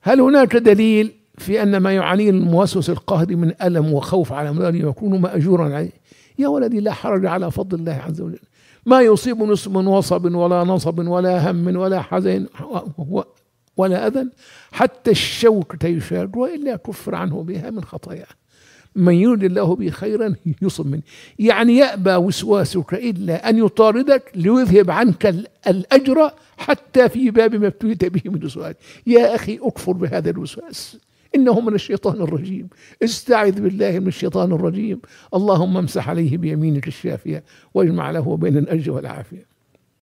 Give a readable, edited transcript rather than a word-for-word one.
هل هناك دليل في أن ما يعانيه الموسوس القهري من ألم وخوف على مدار يكون مأجورا عليه؟ يا ولدي لا حرج على فضل الله عز وجل، ما يصيب نصب وصب ولا نصب ولا هم ولا حزن ولا أذى حتى الشوكة يشاد وإلا كفر عنه بها من خطاياه. من يرد الله به خيرا يصب منه. يعني يأبى وسواسك إلا أن يطاردك ليذهب عنك الأجر حتى في باب ما ابتليت به من الوسواس. يا أخي أكفر بهذا الوسواس، إنه من الشيطان الرجيم. استعذ بالله من الشيطان الرجيم. اللهم امسح عليه بيمينك الشافية واجمع له بين الأجر والعافية.